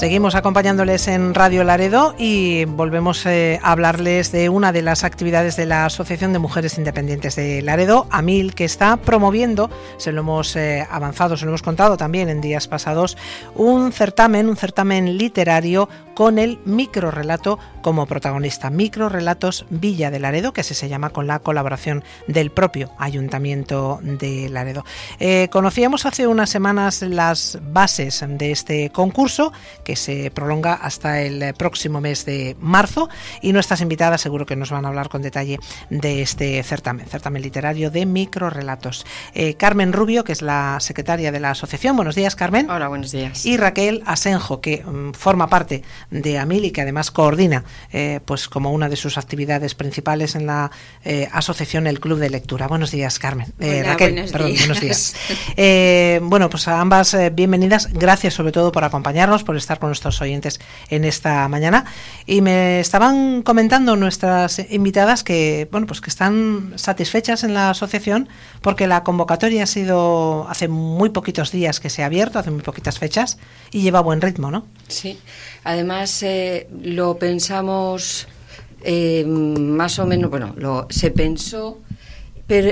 Seguimos acompañándoles en Radio Laredo y volvemos a hablarles de una de las actividades de la Asociación de Mujeres Independientes de Laredo, AMIL, que está promoviendo, se lo hemos avanzado, se lo hemos contado también en días pasados, un certamen literario con el microrrelato como protagonista. Microrrelatos Villa de Laredo, que así se llama, con la colaboración del propio Ayuntamiento de Laredo. Conocíamos hace unas semanas las bases de este concurso, que se prolonga hasta el próximo mes de marzo, y nuestras invitadas seguro que nos van a hablar con detalle de este certamen literario de microrrelatos. Carmen Rubio, que es la secretaria de la asociación. Buenos días, Carmen. Hola, buenos días. Y Raquel Asenjo, que forma parte de AMIL y que además coordina pues como una de sus actividades principales en la asociación el Club de Lectura. Buenos días, Carmen. Hola, Raquel, buenos días. Bueno, pues a ambas bienvenidas. Gracias sobre todo por acompañarnos, por estar con nuestros oyentes en esta mañana. Y me estaban comentando nuestras invitadas que, bueno, pues que están satisfechas en la asociación porque la convocatoria ha sido hace muy poquitos días que se ha abierto, hace muy poquitas fechas, y lleva buen ritmo, ¿no? Sí, además lo pensamos más o menos, bueno, se pensó pero,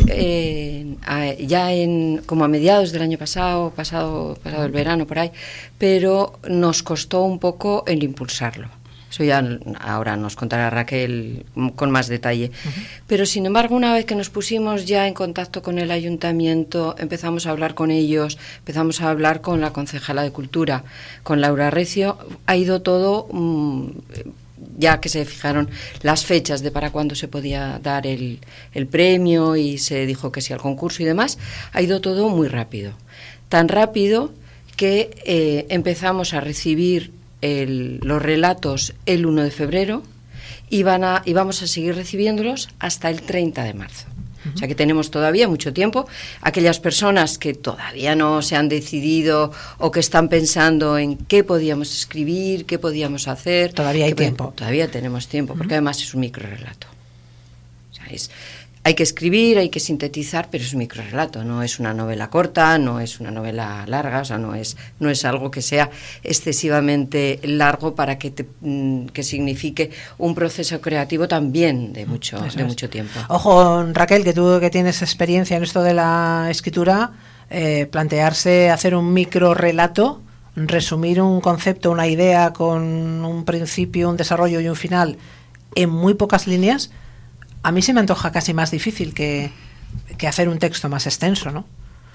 ya como a mediados del año pasado el verano por ahí, pero nos costó un poco el impulsarlo. Eso ya ahora nos contará Raquel con más detalle. Uh-huh. Pero sin embargo, una vez que nos pusimos ya en contacto con el ayuntamiento, empezamos a hablar con ellos, empezamos a hablar con la concejala de Cultura, con Laura Recio, ha ido todo, ya que se fijaron las fechas de para cuándo se podía dar el premio y se dijo que sí al concurso y demás, ha ido todo muy rápido. Tan rápido que empezamos a recibir los relatos el 1 de febrero y vamos a seguir recibiéndolos hasta el 30 de marzo. Uh-huh. O sea que tenemos todavía mucho tiempo. Aquellas personas que todavía no se han decidido o que están pensando en qué podíamos escribir, qué podíamos hacer. Todavía hay tiempo. Todavía tenemos tiempo, porque además es un microrrelato. O sea, hay que escribir, hay que sintetizar, pero es un microrrelato, no es una novela corta, no es una novela larga, o sea, no es algo que sea excesivamente largo para que signifique un proceso creativo también de mucho tiempo. Ojo, Raquel, que tú que tienes experiencia en esto de la escritura, plantearse hacer un microrrelato, resumir un concepto, una idea con un principio, un desarrollo y un final en muy pocas líneas, a mí se me antoja casi más difícil que hacer un texto más extenso, ¿no?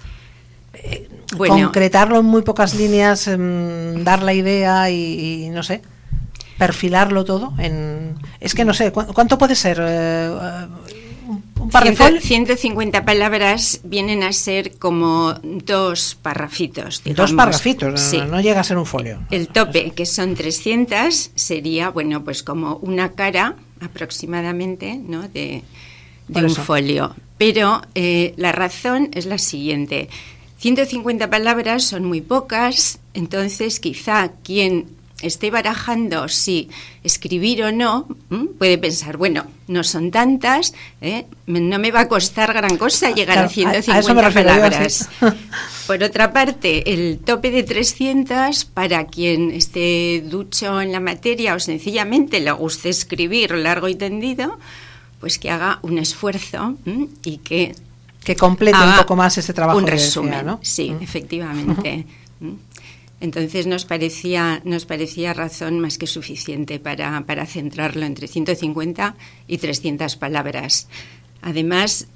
Bueno, concretarlo en muy pocas líneas, dar la idea y no sé, perfilarlo todo. Es que no sé, ¿cuánto puede ser? ¿Un párrafo? 150 palabras vienen a ser como dos parrafitos, digamos. 2 parrafitos, sí. No llega a ser un folio. El tope, que son 300, sería, bueno, pues como una cara aproximadamente, ¿no?, de un folio. Pero la razón es la siguiente: 150 palabras son muy pocas, entonces quizá quien esté barajando si escribir o no, puede pensar, bueno, no son tantas, no me va a costar gran cosa llegar a 150 palabras. Yo, sí. Por otra parte, el tope de 300, para quien esté ducho en la materia o sencillamente le guste escribir largo y tendido, pues que haga un esfuerzo y que complete un poco más ese trabajo. Un resumen, decía, ¿no? Sí, efectivamente. Entonces nos parecía razón más que suficiente para centrarlo entre 150 y 300 palabras. Además,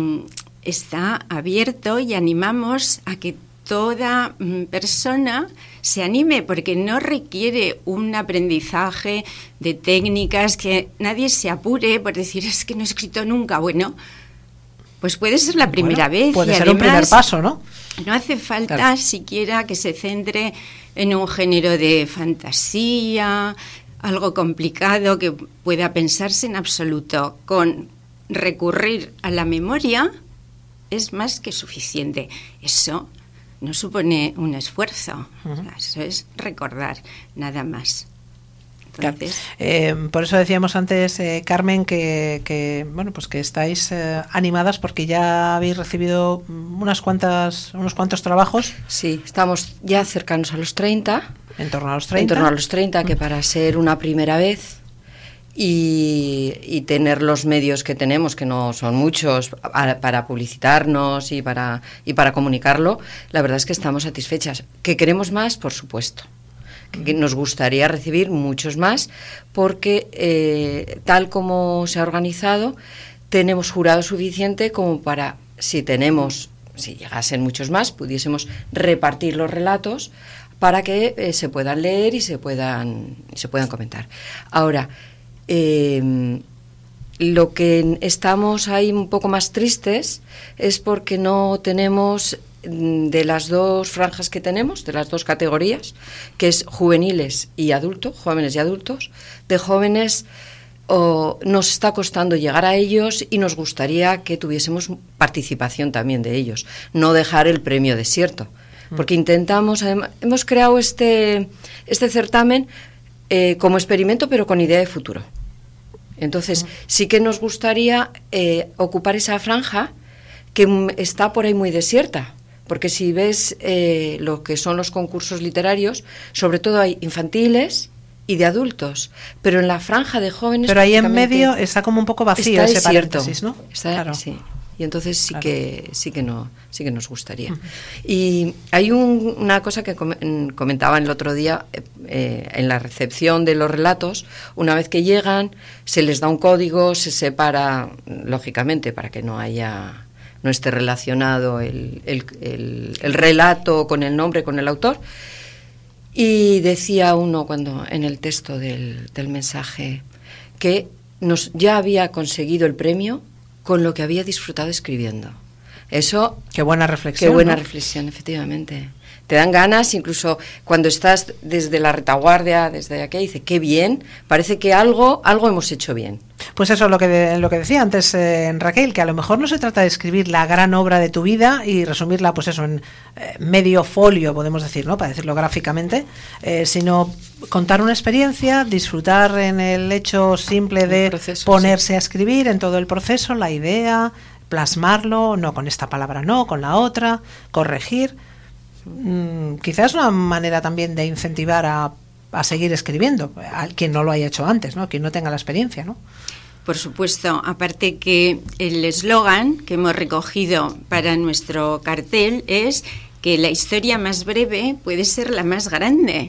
está abierto y animamos a que toda persona se anime, porque no requiere un aprendizaje de técnicas, que nadie se apure por decir, es que no he escrito nunca. Bueno, pues puede ser la primera vez. Puede y ser además, un primer paso, ¿no? No hace falta siquiera que se centre en un género de fantasía, algo complicado que pueda pensarse en absoluto. Con recurrir a la memoria es más que suficiente. Eso no supone un esfuerzo. O sea, eso es recordar, nada más. Entonces, por eso decíamos antes, Carmen, que bueno, pues que estáis animadas porque ya habéis recibido unos cuantos trabajos. Sí, estamos ya cercanos a los 30 En torno a los 30. En torno a los 30, que para ser una primera vez y tener los medios que tenemos, que no son muchos, para publicitarnos y para comunicarlo, la verdad es que estamos satisfechas. ¿Que queremos más? Por supuesto. Que nos gustaría recibir muchos más, porque tal como se ha organizado, tenemos jurado suficiente como para, si llegasen muchos más, pudiésemos repartir los relatos para que se puedan leer y se puedan comentar. Ahora, lo que estamos ahí un poco más tristes es porque no tenemos, de las dos franjas que tenemos, de las dos categorías, que es juveniles y adultos, jóvenes y adultos, de jóvenes nos está costando llegar a ellos y nos gustaría que tuviésemos participación también de ellos, no dejar el premio desierto, porque hemos creado este certamen como experimento, pero con idea de futuro. Entonces, sí que nos gustaría ocupar esa franja que está por ahí muy desierta, porque si ves lo que son los concursos literarios, sobre todo hay infantiles y de adultos, pero en la franja de jóvenes... Pero ahí en medio está como un poco vacío ese paréntesis, ¿no? Claro. Sí. Y entonces sí que nos gustaría. Y hay una cosa que comentaban el otro día en la recepción de los relatos. Una vez que llegan, se les da un código, se separa, lógicamente, para que no esté relacionado el relato con el nombre, con el autor. Y decía uno en el texto del mensaje que ya había conseguido el premio con lo que había disfrutado escribiendo. Eso... Qué buena reflexión. Qué buena reflexión, efectivamente. Te dan ganas, incluso cuando estás desde la retaguardia, desde aquí, dice, qué bien, parece que algo hemos hecho bien. Pues eso es lo que decía antes Raquel, que a lo mejor no se trata de escribir la gran obra de tu vida y resumirla, pues eso, en medio folio, podemos decir, ¿no?, para decirlo gráficamente, sino contar una experiencia, disfrutar en el hecho simple de proceso, ponerse a escribir, en todo el proceso, la idea, plasmarlo, no con esta palabra, no, con la otra, corregir. Quizás una manera también de incentivar a seguir escribiendo a quien no lo haya hecho antes, ¿no?, quien no tenga la experiencia, ¿no? Por supuesto, aparte que el eslogan que hemos recogido para nuestro cartel es que la historia más breve puede ser la más grande.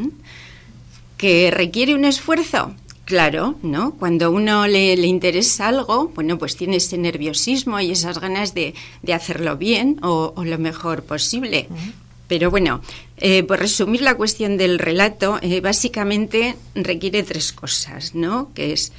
¿Que requiere un esfuerzo? Claro, ¿no? Cuando a uno le interesa algo, bueno, pues tiene ese nerviosismo y esas ganas de hacerlo bien o lo mejor posible. Pero bueno, por resumir la cuestión del relato, básicamente requiere 3 cosas, ¿no? Que es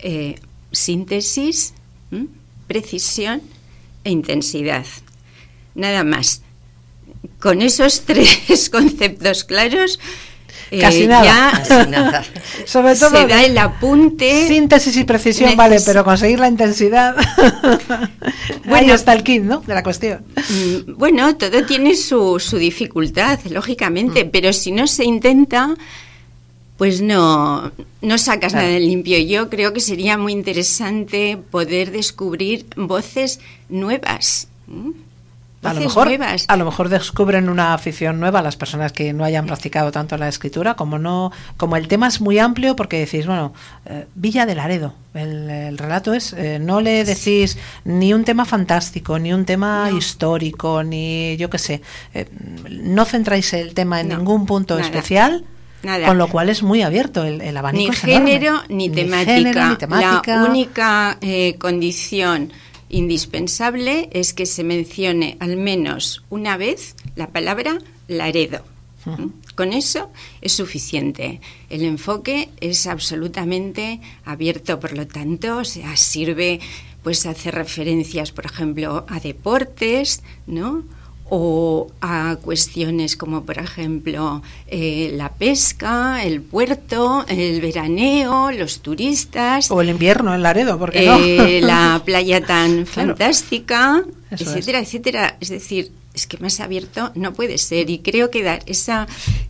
síntesis, precisión e intensidad. Nada más. Con esos 3 conceptos claros... Casi nada. Sobre todo se da el apunte. Síntesis y precisión, vale, pero conseguir la intensidad. Bueno, ahí está el kit, ¿no?, de la cuestión. Bueno, todo tiene su dificultad, lógicamente, pero si no se intenta, pues no sacas nada de limpio. Yo creo que sería muy interesante poder descubrir voces nuevas. A lo mejor descubren una afición nueva las personas que no hayan practicado tanto la escritura, como el tema es muy amplio, porque decís, bueno, Villa de Laredo, el relato es, no le decís ni un tema fantástico, ni un tema histórico, ni yo qué sé, no centráis el tema en ningún punto especial. Nada. Con lo cual es muy abierto el abanico. Ni género ni temática. La única condición indispensable es que se mencione al menos una vez la palabra Laredo. Con eso es suficiente. El enfoque es absolutamente abierto, por lo tanto, sirve pues hacer referencias, por ejemplo, a deportes, ¿no?, o a cuestiones como, por ejemplo, la pesca, el puerto, el veraneo, los turistas. O el invierno en Laredo, ¿por qué no? La playa tan fantástica, etcétera, etcétera. Es decir, es que más abierto no puede ser. Y creo que dar esa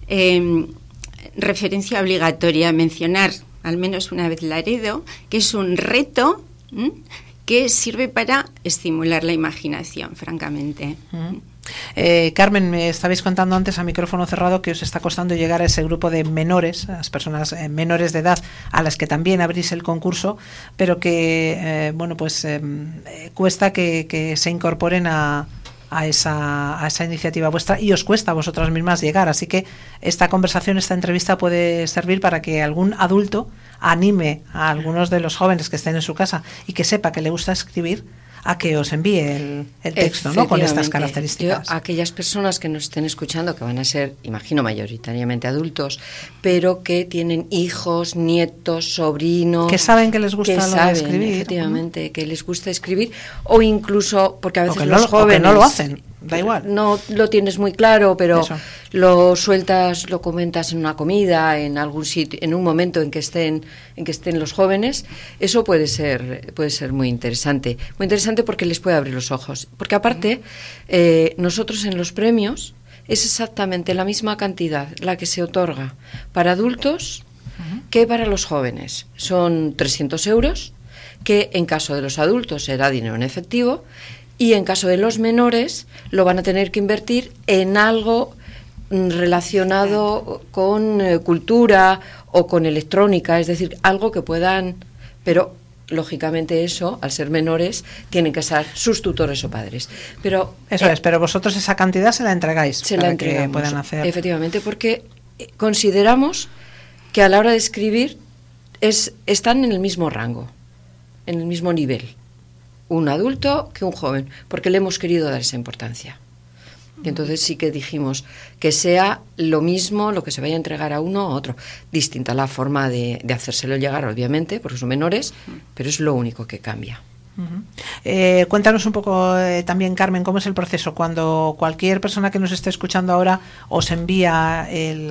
referencia obligatoria, mencionar al menos una vez Laredo, que es un reto que sirve para estimular la imaginación, francamente. Carmen, me estabais contando antes a micrófono cerrado que os está costando llegar a ese grupo de menores, a las personas menores de edad, a las que también abrís el concurso, pero que cuesta que se incorporen a esa iniciativa vuestra, y os cuesta a vosotras mismas llegar. Así que esta conversación, esta entrevista puede servir para que algún adulto anime a algunos de los jóvenes que estén en su casa y que sepa que le gusta escribir, a que os envíe el texto, ¿no?, con estas características. Aquellas personas que nos estén escuchando, que van a ser, imagino, mayoritariamente adultos, pero que tienen hijos, nietos, sobrinos, que saben que les gusta lo de escribir, efectivamente, que les gusta escribir, o incluso, porque a veces los jóvenes no lo hacen, da igual. No lo tienes muy claro, pero eso, lo sueltas, lo comentas en una comida, en algún sitio, en un momento en que estén los jóvenes. Eso puede ser muy interesante porque les puede abrir los ojos. Porque aparte, nosotros en los premios es exactamente la misma cantidad la que se otorga para adultos que para los jóvenes. Son 300 euros, que en caso de los adultos será dinero en efectivo, y en caso de los menores lo van a tener que invertir en algo relacionado con cultura o con electrónica, es decir, algo que puedan, pero lógicamente eso, al ser menores, tienen que ser sus tutores o padres. Pero eso es, pero vosotros esa cantidad se la entregáis, se la entregamos, que puedan hacer. Efectivamente, porque consideramos que a la hora de escribir están en el mismo rango, en el mismo nivel, un adulto que un joven, porque le hemos querido dar esa importancia. Y entonces sí que dijimos que sea lo mismo lo que se vaya a entregar a uno o a otro. Distinta la forma de hacérselo llegar, obviamente, porque son menores, pero es lo único que cambia. Cuéntanos un poco también, Carmen, cómo es el proceso cuando cualquier persona que nos esté escuchando ahora os envía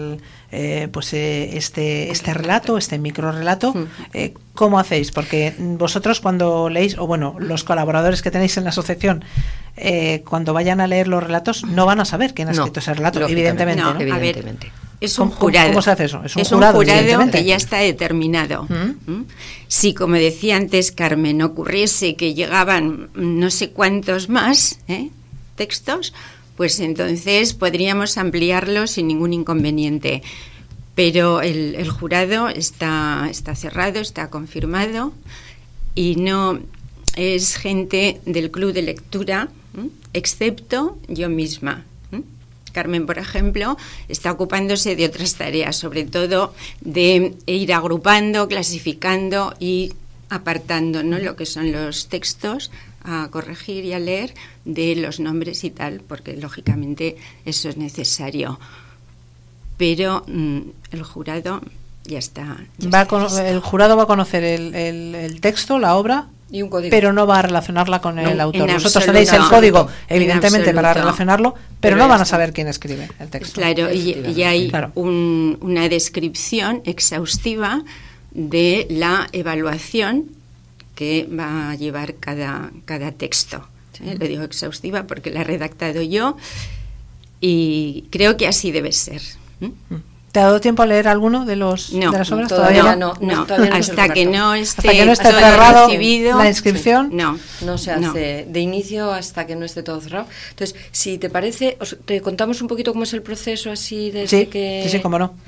este relato, este microrelato. ¿Cómo hacéis? Porque vosotros cuando leéis, o bueno, los colaboradores que tenéis en la asociación, cuando vayan a leer los relatos no van a saber quién ha escrito ese relato, evidentemente, ¿no? Evidentemente. Es un jurado. ¿Cómo se hace eso? Es un jurado que ya está determinado. Si, como decía antes Carmen, ocurriese que llegaban no sé cuántos más textos, pues entonces podríamos ampliarlo sin ningún inconveniente. Pero el jurado está cerrado, está confirmado, y no es gente del club de lectura, excepto yo misma. Carmen, por ejemplo, está ocupándose de otras tareas, sobre todo de ir agrupando, clasificando y apartando, ¿no?, lo que son los textos a corregir y a leer de los nombres y tal, porque lógicamente eso es necesario. Pero el jurado ya está. El jurado va a conocer el texto, la obra, y un código, pero no va a relacionarla con el autor. Vosotros tenéis el código, evidentemente, para relacionarlo, pero no van a saber quién escribe el texto. Claro, y hay una descripción exhaustiva de la evaluación que va a llevar cada texto. Lo digo exhaustiva porque la he redactado yo y creo que así debe ser. ¿Te ha dado tiempo a leer alguno de las obras? Todavía no. Hasta que no esté cerrado recibido, la inscripción. No se hace de inicio hasta que no esté todo cerrado. Entonces, si te parece, te contamos un poquito cómo es el proceso así desde que... Sí, cómo no.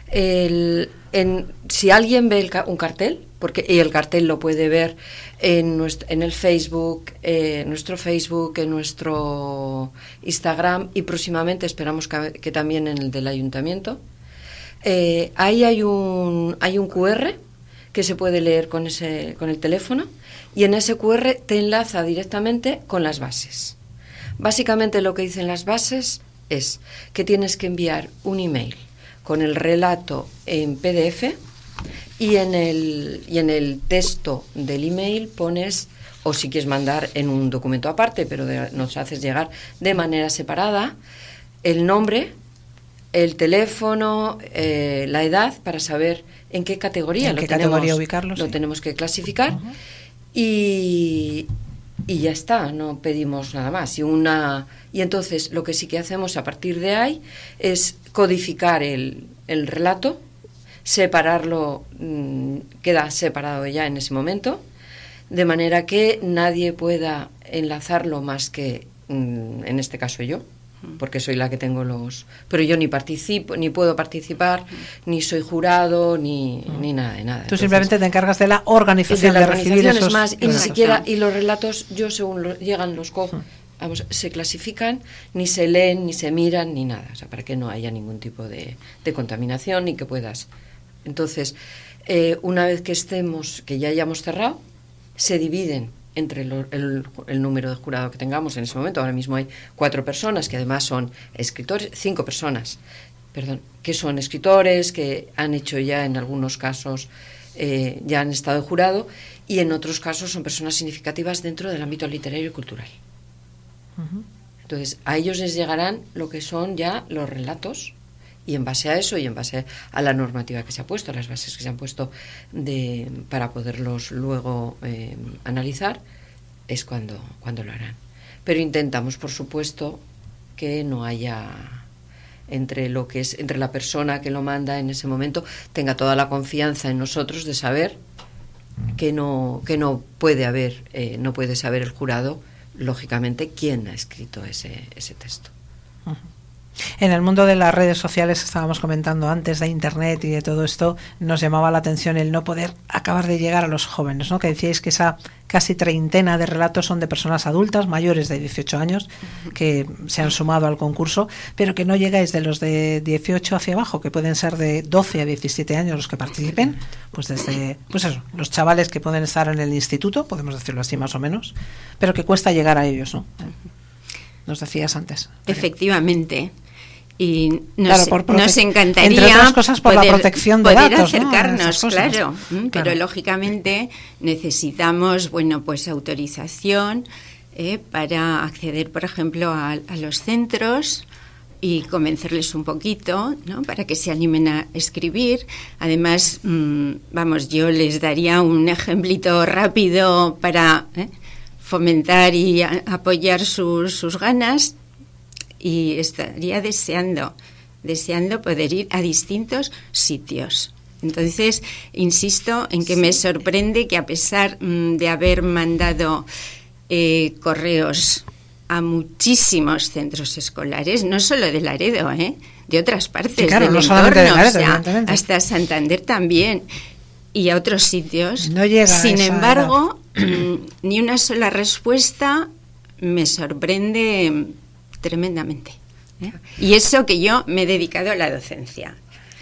Si alguien ve un cartel, y el cartel lo puede ver en el Facebook, nuestro Facebook, en nuestro Instagram, y próximamente esperamos que también en el del ayuntamiento. Ahí hay un QR que se puede leer con el teléfono, y en ese QR te enlaza directamente con las bases. Básicamente lo que dicen las bases es que tienes que enviar un email con el relato en PDF, y en el texto del email pones, o si quieres mandar en un documento aparte, pero nos haces llegar de manera separada, el nombre, el teléfono, la edad, para saber en qué categoría ubicarlo, lo tenemos que clasificar. Y ya está, no pedimos nada más. Y entonces lo que sí que hacemos a partir de ahí es codificar el relato, separarlo, queda separado ya en ese momento, de manera que nadie pueda enlazarlo más que en este caso yo, porque soy la que tengo pero yo ni participo, ni puedo participar, ni soy jurado, ni nada de nada. Tú simplemente te encargas de la organización, de recibir esos... Es más, y ni siquiera, y los relatos, yo según llegan los cojo, vamos, se clasifican, ni se leen, ni se miran, ni nada, o sea, para que no haya ningún tipo de contaminación, ni que puedas. Entonces, una vez que ya hayamos cerrado, se dividen entre el número de jurado que tengamos en ese momento. Ahora mismo hay 4 personas que además son escritores, 5 personas, que son escritores, que han hecho ya en algunos casos, ya han estado de jurado, y en otros casos son personas significativas dentro del ámbito literario y cultural. Entonces, a ellos les llegarán lo que son ya los relatos, y en base a eso y en base a la normativa que se ha puesto, a las bases que se han puesto para poderlos luego analizar, es cuando lo harán. Pero intentamos, por supuesto, que no haya entre la persona que lo manda en ese momento, tenga toda la confianza en nosotros de saber que no puede saber el jurado, lógicamente, quién ha escrito ese texto. En el mundo de las redes sociales, estábamos comentando antes, de Internet y de todo esto, nos llamaba la atención el no poder acabar de llegar a los jóvenes, ¿no? Que decíais que esa casi treintena de relatos son de personas adultas, mayores de 18 años, que se han sumado al concurso, pero que no llegáis de los de 18 hacia abajo, que pueden ser de 12 a 17 años los que participen, pues desde los chavales que pueden estar en el instituto, podemos decirlo así más o menos, pero que cuesta llegar a ellos, ¿no? Nos decías antes. Efectivamente. Y nos encantaría, entre otras cosas, por la protección de datos, acercarnos, ¿no? Claro. Pero lógicamente necesitamos, pues autorización para acceder, por ejemplo, a los centros y convencerles un poquito, ¿no? Para que se animen a escribir. Además, yo les daría un ejemplito rápido para fomentar y apoyar sus ganas. Y estaría deseando poder ir a distintos sitios. Entonces, insisto en que me sorprende que, a pesar de haber mandado correos a muchísimos centros escolares, no solo de Laredo, de otras partes del entorno, solamente de Laredo, hasta Santander también, y a otros sitios. No llega Sin embargo, ni una sola respuesta. Me sorprende tremendamente. Y eso que yo me he dedicado a la docencia.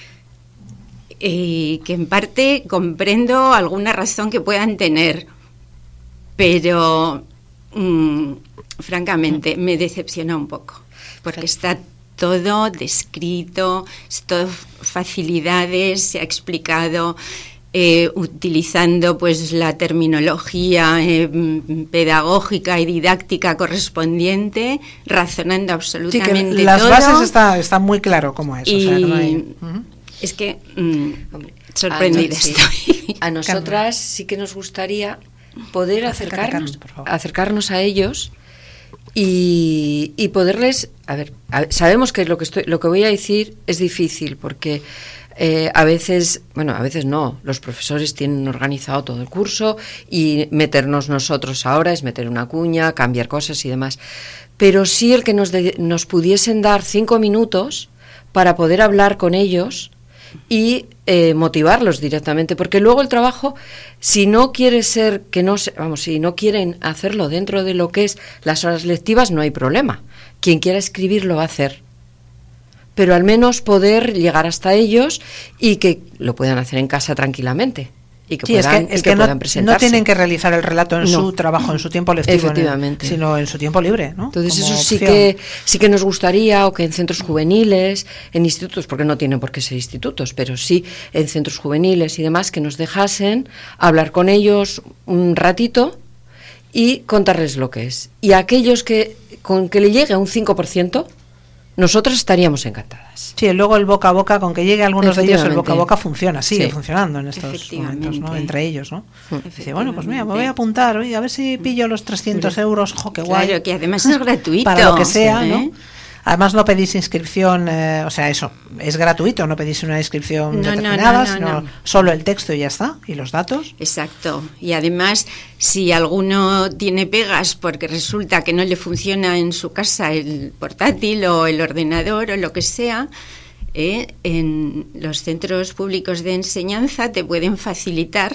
Que en parte comprendo alguna razón que puedan tener, pero francamente me decepciona un poco, porque está todo descrito, todo facilidades, se ha explicado, utilizando pues la terminología pedagógica y didáctica correspondiente, razonando absolutamente que las todo. Las bases está muy claro cómo es. Y o sea, no hay... es que sorprendida estoy. A nosotras sí que nos gustaría poder acercarnos a ellos y poderles, sabemos que lo que voy a decir es difícil, porque a veces no, los profesores tienen organizado todo el curso, y meternos nosotros ahora es meter una cuña, cambiar cosas y demás, pero sí el que nos pudiesen dar 5 minutos para poder hablar con ellos y motivarlos directamente, porque luego el trabajo, si no quiere ser si no quieren hacerlo dentro de lo que es las horas lectivas, no hay problema, quien quiera escribir lo va a hacer, pero al menos poder llegar hasta ellos y que lo puedan hacer en casa tranquilamente y que puedan presentarse. No tienen que realizar el relato en su trabajo, en su tiempo lectivo, sino en su tiempo libre, ¿no? Entonces como eso sí que nos gustaría, o que en centros juveniles, en institutos, porque no tienen por qué ser institutos, pero sí en centros juveniles y demás, que nos dejasen hablar con ellos un ratito y contarles lo que es. Y a aquellos con que le llegue a un 5%, nosotros estaríamos encantadas. Sí, luego el boca a boca, con que llegue a algunos de ellos, el boca a boca funciona, sigue funcionando en estos momentos, ¿no? Entre ellos, ¿no? Dice, bueno, pues mira, me voy a apuntar, a ver si pillo los 300 euros, ¡jo, qué guay! Claro, que además es gratuito. Para lo que sea, ¿no? Además no pedís inscripción, o sea, eso, es gratuito, no pedís una inscripción determinada, sino solo el texto y ya está, y los datos. Exacto, y además si alguno tiene pegas porque resulta que no le funciona en su casa el portátil o el ordenador o lo que sea, en los centros públicos de enseñanza te pueden facilitar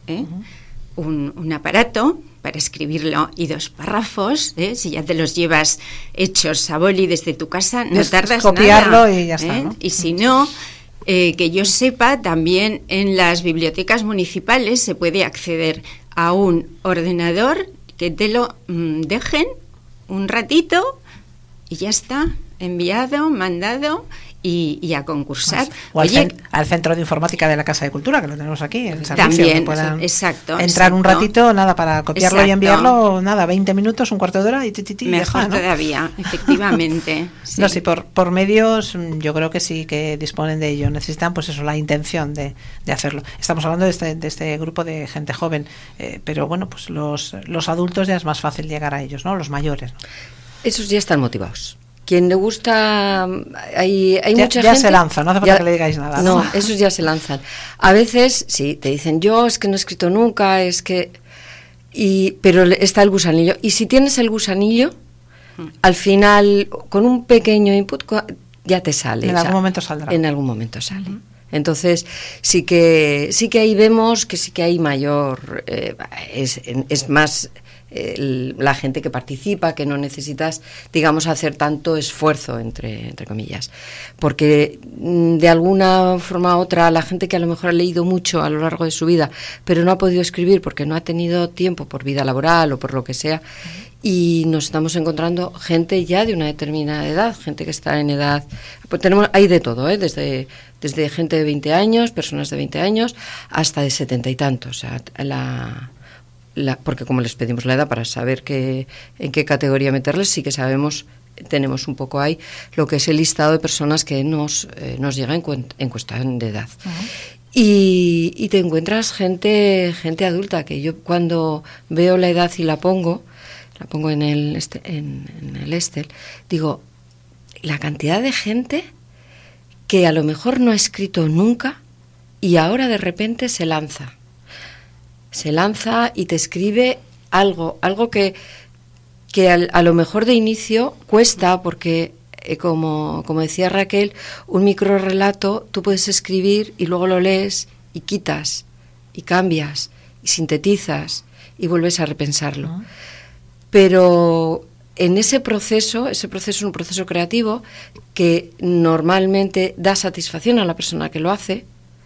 un aparato para escribirlo y 2 párrafos, si ya te los llevas hechos a boli desde tu casa, no tardas copiarlo nada. Y ya está, ¿no? Y si no, que yo sepa, también en las bibliotecas municipales se puede acceder a un ordenador que te lo dejen un ratito y ya está, enviado, mandado y a concursar. O al Centro de Informática de la Casa de Cultura, que lo tenemos aquí, el servicio, también, que puedan entrar un ratito, nada, para copiarlo y enviarlo, nada, 20 minutos, un cuarto de hora y mejor deja, ¿no? Todavía, efectivamente. Sí. No, sí, por medios yo creo que sí que disponen de ello, necesitan pues eso, la intención de hacerlo. Estamos hablando de este grupo de gente joven, pero bueno, pues los adultos ya es más fácil llegar a ellos, ¿no? Los mayores, ¿no? Esos ya están motivados. Quien le gusta, hay mucha gente... Ya se lanza, no hace falta que le digáis nada. No, esos ya se lanzan. A veces, sí, te dicen, yo es que no he escrito nunca, es que... pero está el gusanillo. Y si tienes el gusanillo, al final, con un pequeño input, ya te sale. En algún momento saldrá. En algún momento sale. Entonces, sí que ahí vemos que sí que hay mayor... es más... la gente que participa, que no necesitas, digamos, hacer tanto esfuerzo, entre comillas, porque de alguna forma u otra la gente que a lo mejor ha leído mucho a lo largo de su vida, pero no ha podido escribir porque no ha tenido tiempo por vida laboral o por lo que sea, y nos estamos encontrando gente ya de una determinada edad, gente que está en edad, pues hay de todo, desde gente de 20 años, personas de 20 años, hasta de 70 y tantos, o sea, porque como les pedimos la edad para saber en qué categoría meterles, sí que sabemos, tenemos un poco ahí lo que es el listado de personas que nos llega en cuestión de edad. Uh-huh. Y te encuentras gente adulta, que yo cuando veo la edad y la pongo en el Excel, digo, la cantidad de gente que a lo mejor no ha escrito nunca y ahora de repente se lanza y te escribe algo que a lo mejor de inicio cuesta, porque como decía Raquel, un microrrelato tú puedes escribir y luego lo lees y quitas y cambias y sintetizas y vuelves a repensarlo. Uh-huh. Pero en ese proceso es un proceso creativo que normalmente da satisfacción a la persona que lo hace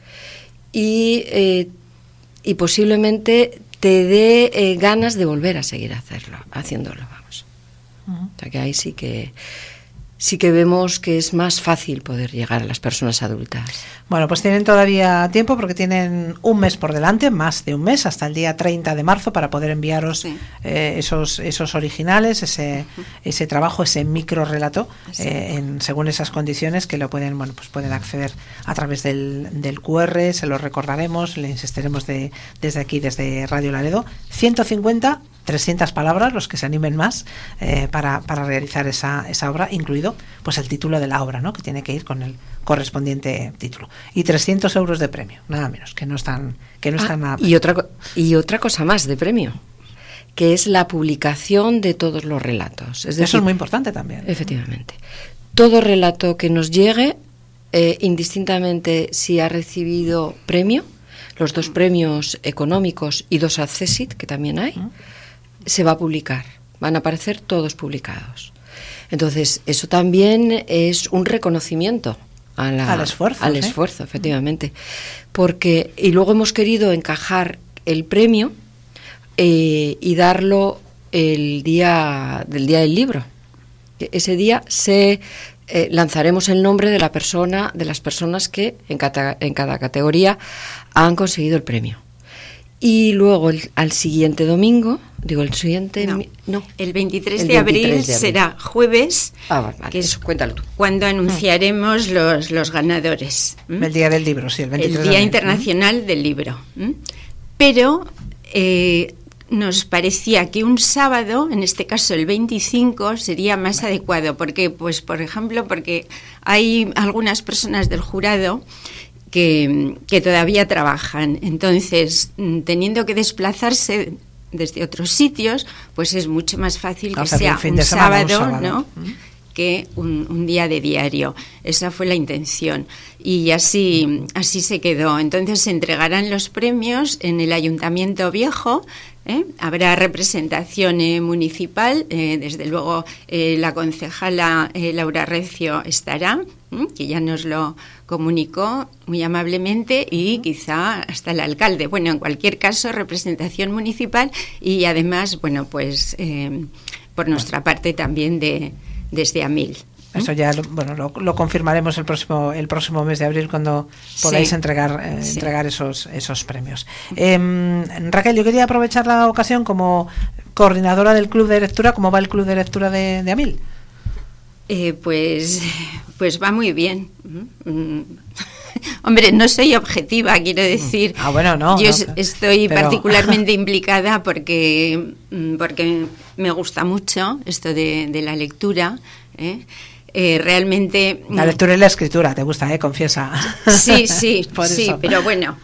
y posiblemente te dé ganas de volver a seguir haciéndolo, vamos. Uh-huh. O sea que ahí sí que vemos que es más fácil poder llegar a las personas adultas. Bueno, pues tienen todavía tiempo porque tienen un mes por delante, más de un mes, hasta el día 30 de marzo para poder enviaros esos originales, ese trabajo, ese microrrelato, según esas condiciones que lo pueden acceder a través del QR, se lo recordaremos, le insistiremos desde aquí, desde Radio Laredo, 150, 300 palabras, los que se animen más, para realizar esa obra, incluido pues el título de la obra, ¿no? Que tiene que ir con el correspondiente título, y 300 euros de premio, nada menos, que no están nada. Y otra cosa más de premio, que es la publicación de todos los relatos. Es decir, eso es muy importante también. Efectivamente. Todo relato que nos llegue, indistintamente si ha recibido premio, los 2 premios económicos y 2 Accessit, que también hay, se va a publicar. Van a aparecer todos publicados. Entonces, eso también es un reconocimiento al esfuerzo, efectivamente. Porque, y luego hemos querido encajar el premio y darlo el día del libro. Ese día lanzaremos el nombre de las personas que en cada categoría han conseguido el premio. Y luego al siguiente domingo, el 23 de abril será jueves, vale, que es cuéntalo tú. Cuando anunciaremos los ganadores. El día del libro, sí, el 23 el Día Internacional del Libro. Pero nos parecía que un sábado, en este caso el 25, sería más adecuado. ¿Por qué? Pues, por ejemplo, porque hay algunas personas del jurado que todavía trabajan. Entonces, teniendo que desplazarse desde otros sitios, pues es mucho más fácil que sea un sábado, ¿no? Que un día de diario. Esa fue la intención. Y así se quedó. Entonces se entregarán los premios en el Ayuntamiento Viejo. Habrá representación municipal. Desde luego la concejala Laura Recio estará, que ya nos lo comunicó muy amablemente, y quizá hasta el alcalde. Bueno, en cualquier caso, representación municipal y además, bueno, pues por nuestra parte también desde AMIL. Eso ya lo confirmaremos el próximo mes de abril, cuando podáis entregar esos premios. Raquel, yo quería aprovechar la ocasión como coordinadora del Club de Lectura. ¿Cómo va el Club de Lectura de AMIL? Pues va muy bien. Hombre, no soy objetiva, quiero decir. Yo estoy particularmente implicada porque me gusta mucho esto de la lectura. Realmente la lectura y la escritura te gusta, confiesa. Sí, pero bueno,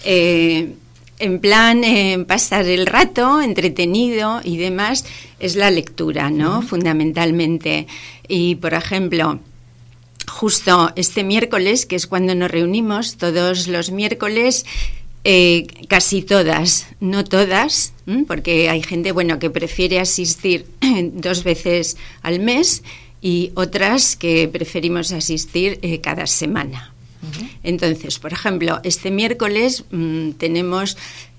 en plan pasar el rato entretenido y demás es la lectura, ¿no? Fundamentalmente. Y por ejemplo, justo este miércoles, que es cuando nos reunimos todos los miércoles, casi todas, no todas, porque hay gente, que prefiere asistir 2 veces al mes, y otras que preferimos asistir cada semana. Entonces, por ejemplo, este miércoles tenemos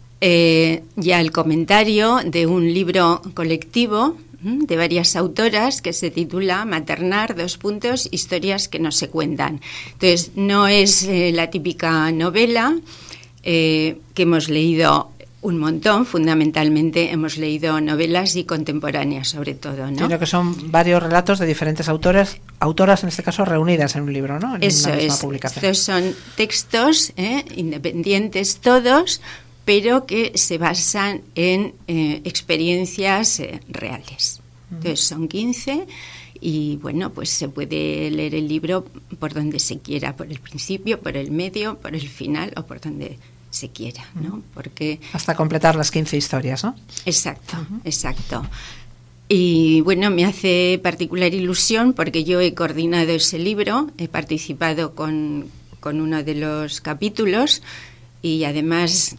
ya el comentario de un libro colectivo de varias autoras que se titula Maternar, historias que no se cuentan. Entonces, no es la típica novela que hemos leído un montón. Fundamentalmente hemos leído novelas y contemporáneas, sobre todo, ¿no? Sino que son varios relatos de diferentes autoras, en este caso reunidas en un libro, ¿no? Eso es. Estos son textos independientes todos, pero que se basan en experiencias reales. Entonces son 15 y pues se puede leer el libro por donde se quiera, por el principio, por el medio, por el final o por donde se quiera, ¿no? Porque hasta completar las 15 historias, ¿no? Exacto. Y me hace particular ilusión porque yo he coordinado ese libro, he participado con uno de los capítulos y además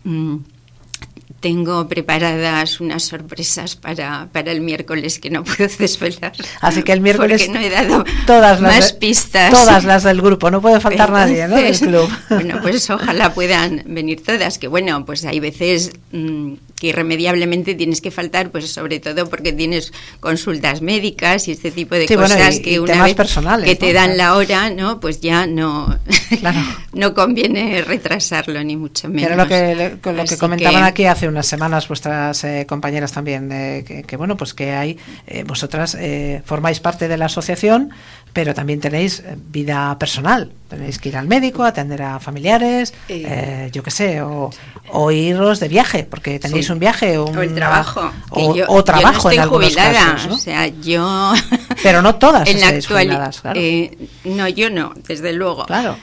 tengo preparadas unas sorpresas para el miércoles que no puedo desvelar. Así que el miércoles porque no he dado pistas. Todas las del grupo, no puede faltar nadie, ¿no? Del club. Pues ojalá puedan venir todas, que pues hay veces que irremediablemente tienes que faltar, pues sobre todo porque tienes consultas médicas y este tipo de cosas que una vez que te dan la hora, ¿no? Pues ya no, claro. No conviene retrasarlo ni mucho menos. Era lo que comentaban aquí hace unas semanas vuestras compañeras también, que hay vosotras formáis parte de la asociación, pero también tenéis vida personal, tenéis que ir al médico, atender a familiares, yo qué sé, o iros de viaje, porque tenéis un viaje o el trabajo, o trabajo yo no estoy en jubilada, casos, ¿no? O sea, yo pero no todas en la jubiladas, claro. No, yo no, desde luego. Claro.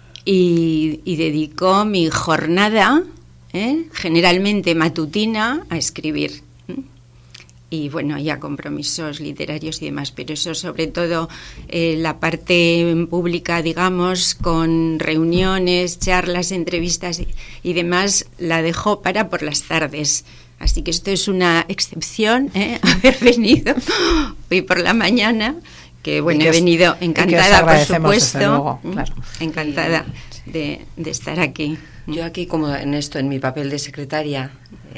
Y dedico mi jornada, generalmente matutina, a escribir. Y hay a compromisos literarios y demás, pero eso sobre todo la parte pública, digamos, con reuniones, charlas, entrevistas y demás, la dejo por las tardes. Así que esto es una excepción, haber venido hoy por la mañana, que he venido encantada, por supuesto, luego, claro. Encantada de estar aquí. Yo aquí, como en mi papel de secretaria,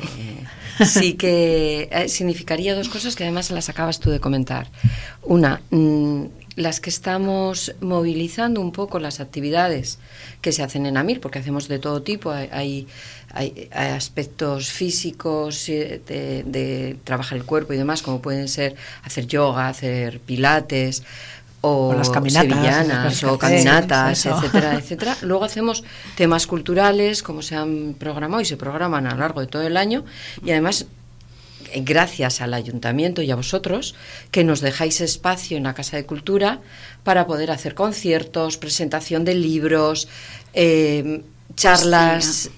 sí que significaría 2 cosas que además las acabas tú de comentar. Una, las que estamos movilizando un poco las actividades que se hacen en AMIL, porque hacemos de todo tipo. Hay aspectos físicos de trabajar el cuerpo y demás, como pueden ser hacer yoga, hacer pilates, o las caminatas, sevillanas o caminatas, etcétera. Luego hacemos temas culturales, como se han programado y se programan a lo largo de todo el año, y además gracias al Ayuntamiento y a vosotros, que nos dejáis espacio en la Casa de Cultura para poder hacer conciertos, presentación de libros, charlas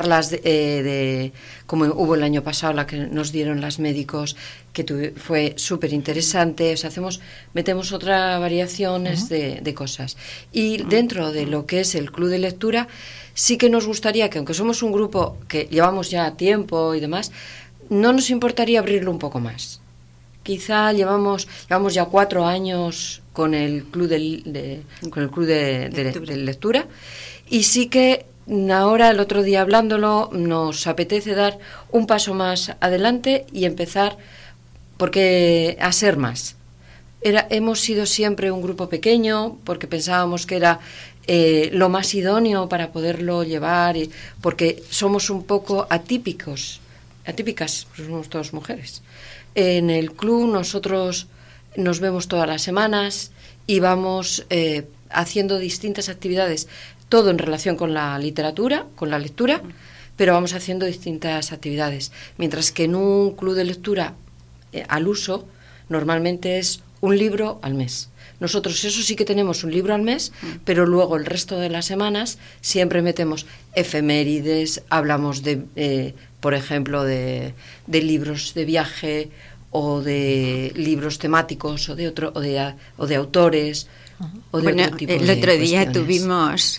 como hubo el año pasado, la que nos dieron las médicos, que fue súper interesante. O sea, metemos otras variaciones de cosas. Y dentro de lo que es el club de lectura, sí que nos gustaría que, aunque somos un grupo que llevamos ya tiempo y demás, no nos importaría abrirlo un poco más. Quizá llevamos ya 4 años con el club de lectura, y sí que ahora, el otro día hablándolo, nos apetece dar un paso más adelante y empezar a ser más. Hemos sido siempre un grupo pequeño porque pensábamos que era lo más idóneo para poderlo llevar, porque somos un poco atípicas, porque somos todas mujeres. En el club nosotros nos vemos todas las semanas y vamos haciendo distintas actividades, todo en relación con la literatura, con la lectura, pero vamos haciendo distintas actividades. Mientras que en un club de lectura al uso, normalmente es un libro al mes. Nosotros eso sí que tenemos un libro al mes, pero luego el resto de las semanas siempre metemos efemérides, hablamos por ejemplo, de libros de viaje o de libros temáticos o de autores o de otro tipo el otro día tuvimos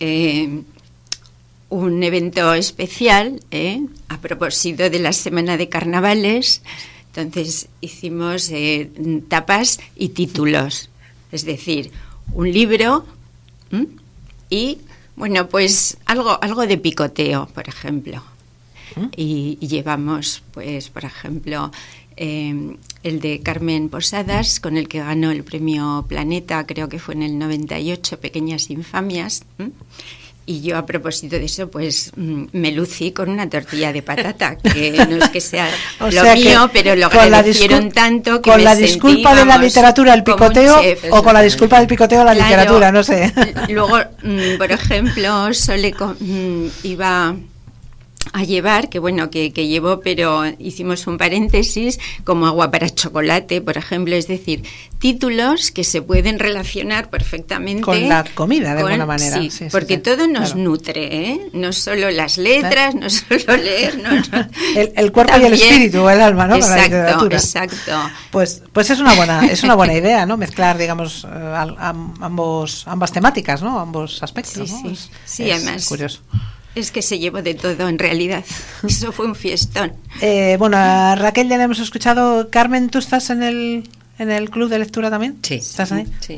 un evento especial a propósito de la Semana de Carnavales. Entonces hicimos tapas y títulos, es decir, un libro y, bueno, pues algo de picoteo, por ejemplo. Y llevamos, pues, por ejemplo, el de Carmen Posadas, con el que ganó el premio Planeta, creo que fue en el 98, Pequeñas Infamias. Y yo, a propósito de eso, pues me lucí con una tortilla de patata, que no es que sea mío, pero lo agradecieron tanto que con me la disculpa sentí, de la literatura el picoteo, o con la disculpa del picoteo la literatura, no sé. Luego, por ejemplo, Sole iba a llevar, que bueno, que llevó, pero hicimos un paréntesis, como Agua para chocolate, por ejemplo, es decir, títulos que se pueden relacionar perfectamente con la comida, de alguna manera. Sí, porque todo nos nutre, no solo las letras, no solo leer, el cuerpo también, y el espíritu, el alma, ¿no? Exacto, con la literatura. Exacto. Pues es una buena idea, ¿no? Mezclar, digamos, ambas temáticas, ¿no? Ambos aspectos, sí, ¿no? Sí, además. Es curioso. Es que se llevó de todo, en realidad. Eso fue un fiestón. Bueno, a Raquel ya le hemos escuchado. Carmen, ¿tú estás en el club de lectura también? Sí. ¿Estás ahí? Sí.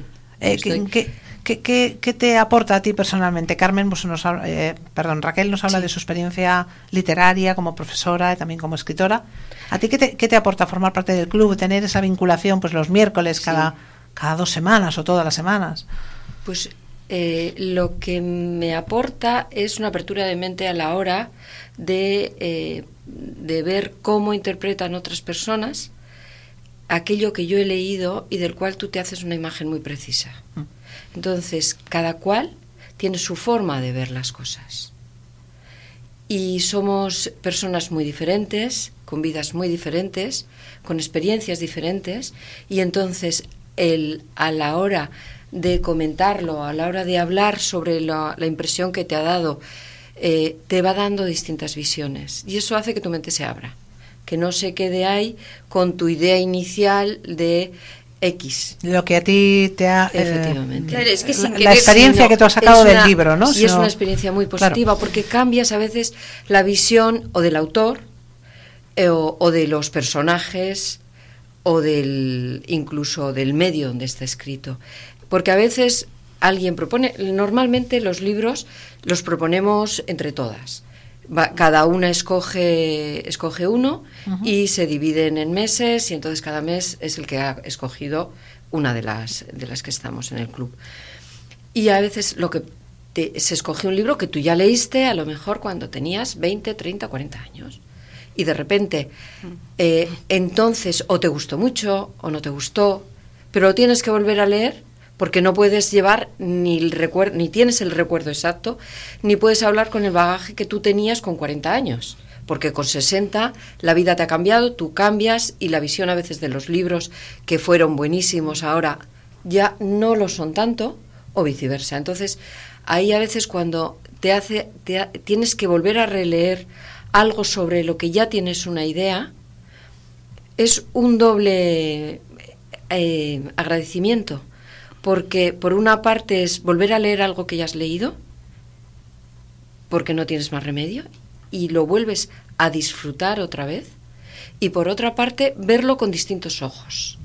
¿Qué te aporta a ti personalmente? Carmen, pues Raquel nos habla de su experiencia literaria como profesora y también como escritora. ¿A ti qué te aporta formar parte del club, tener esa vinculación pues los miércoles cada 2 semanas o todas las semanas? Pues lo que me aporta es una apertura de mente a la hora de ver cómo interpretan otras personas aquello que yo he leído y del cual tú te haces una imagen muy precisa. Entonces, cada cual tiene su forma de ver las cosas. Y somos personas muy diferentes, con vidas muy diferentes, con experiencias diferentes, y entonces a la hora de comentarlo, a la hora de hablar sobre la impresión que te ha dado, te va dando distintas visiones, y eso hace que tu mente se abra, que no se quede ahí con tu idea inicial de X. Lo que a ti te ha... Efectivamente. Claro, es que la experiencia que tú has sacado del libro, ¿no? Y es una experiencia muy positiva, claro, porque cambias a veces la visión o del autor o de los personajes o incluso del medio donde está escrito. Porque a veces alguien propone, normalmente los libros los proponemos entre todas. Cada una escoge uno y se dividen en meses, y entonces cada mes es el que ha escogido una de las que estamos en el club. Y a veces se escoge un libro que tú ya leíste a lo mejor cuando tenías 20, 30, 40 años. Y de repente, entonces o te gustó mucho o no te gustó, pero lo tienes que volver a leer porque no puedes llevar ni tienes el recuerdo exacto, ni puedes hablar con el bagaje que tú tenías con 40 años, porque con 60 la vida te ha cambiado, tú cambias y la visión a veces de los libros que fueron buenísimos ahora ya no lo son tanto, o viceversa. Entonces, ahí a veces cuando tienes que volver a releer algo sobre lo que ya tienes una idea, es un doble agradecimiento, porque por una parte es volver a leer algo que ya has leído, porque no tienes más remedio, y lo vuelves a disfrutar otra vez, y por otra parte verlo con distintos ojos.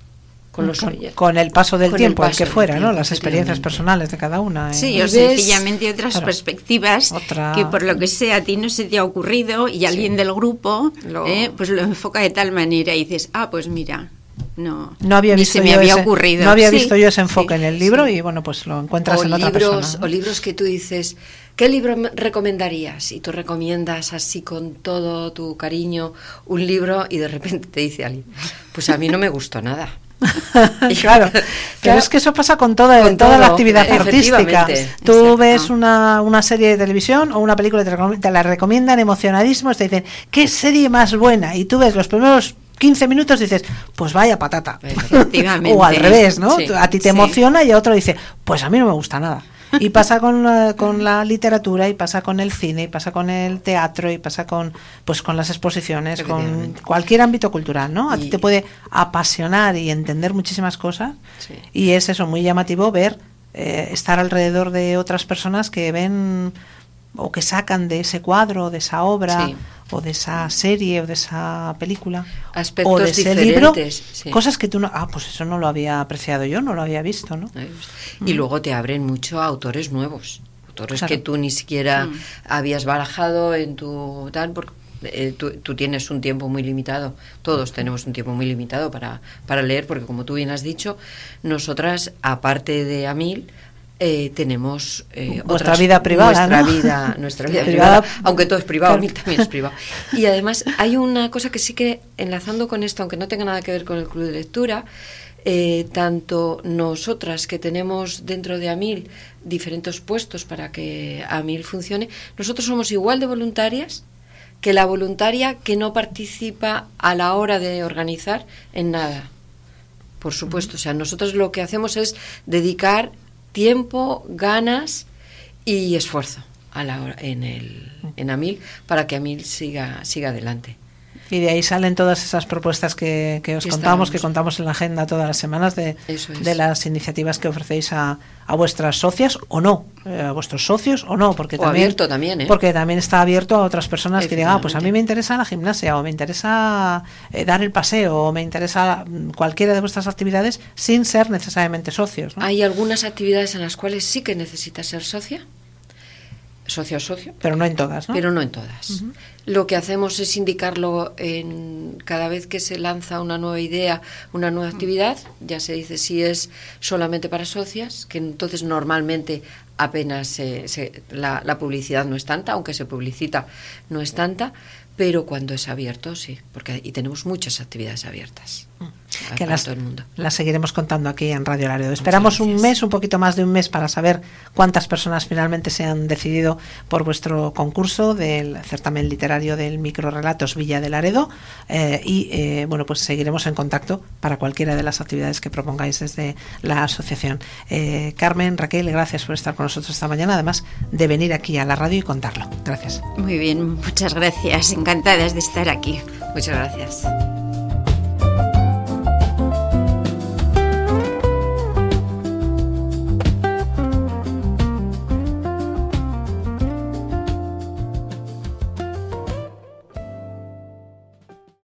Con el paso del tiempo, el que fuera, ¿no? Las experiencias personales de cada una. Sí, o sencillamente otras perspectivas que por lo que sea a ti no se te ha ocurrido y alguien del grupo pues lo enfoca de tal manera y dices, pues mira, no había visto, se me había ocurrido. No había visto yo ese enfoque en el libro y bueno, pues lo encuentras en otra persona, ¿no? O libros que tú dices, ¿qué libro recomendarías? Y tú recomiendas así con todo tu cariño un libro y de repente te dice alguien, pues a mí no me gustó nada. Claro, pero es que eso pasa con toda la actividad artística. Tú ves una serie de televisión o una película, te la recomiendan emocionadísimos, te dicen, ¿qué serie más buena? Y tú ves los primeros 15 minutos y dices, pues vaya patata. O al revés, ¿no? Sí, a ti te emociona y a otro dice, pues a mí no me gusta nada. Y pasa con la literatura, y pasa con el cine, y pasa con el teatro, y pasa con las exposiciones, con cualquier ámbito cultural, ¿no? A ti te puede apasionar y entender muchísimas cosas, y es eso, muy llamativo ver, estar alrededor de otras personas que ven o que sacan de ese cuadro, de esa obra, o de esa serie, o de esa película, aspectos o de ese diferentes, libro, cosas que tú no, pues eso no lo había apreciado yo, no lo había visto, ¿no? Y luego te abren mucho a autores nuevos, autores que tú ni siquiera habías barajado en tu tal, porque tú tienes un tiempo muy limitado, todos tenemos un tiempo muy limitado para leer, porque como tú bien has dicho, nosotras, aparte de Amil, tenemos nuestra vida privada, nuestra vida privada, aunque todo es privado, Amil también es privado. Y además hay una cosa que sí que, enlazando con esto, aunque no tenga nada que ver con el club de lectura, tanto nosotras que tenemos dentro de Amil diferentes puestos para que Amil funcione, nosotros somos igual de voluntarias que la voluntaria que no participa a la hora de organizar en nada. Por supuesto, o sea, nosotros lo que hacemos es dedicar tiempo, ganas y esfuerzo a la hora en Amil para que Amil siga adelante. Y de ahí salen todas esas propuestas que os contamos, que contamos en la agenda todas las semanas de las iniciativas que ofrecéis a vuestras socias o no, a vuestros socios o no, porque porque también está abierto a otras personas que digan, pues a mí me interesa la gimnasia, o me interesa dar el paseo, o me interesa cualquiera de vuestras actividades sin ser necesariamente socios, ¿no? Hay algunas actividades en las cuales sí que necesitas ser socio, pero no en todas, ¿no? Pero no en todas. Uh-huh. Lo que hacemos es indicarlo cada vez que se lanza una nueva idea, una nueva actividad, ya se dice si es solamente para socias, que entonces normalmente apenas la publicidad no es tanta, aunque se publicita no es tanta, pero cuando es abierto sí, porque y tenemos muchas actividades abiertas. Que las seguiremos contando aquí en Radio Laredo. Esperamos un poquito más de un mes, para saber cuántas personas finalmente se han decidido por vuestro concurso del certamen literario del microrelatos Villa de Laredo, bueno, pues seguiremos en contacto para cualquiera de las actividades que propongáis desde la asociación. Carmen, Raquel, gracias por estar con nosotros esta mañana, además de venir aquí a la radio y contarlo. Gracias. Muy bien, muchas gracias, encantadas de estar aquí. Muchas gracias.